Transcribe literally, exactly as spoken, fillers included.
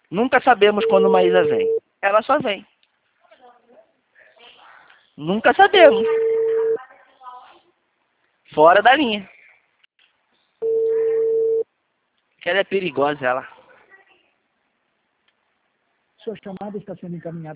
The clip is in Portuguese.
Nunca sabemos quando Maísa vem. Ela só vem. Nunca sabemos. Fora da linha. Que ela é perigosa, ela. Sua chamada está sendo encaminhada.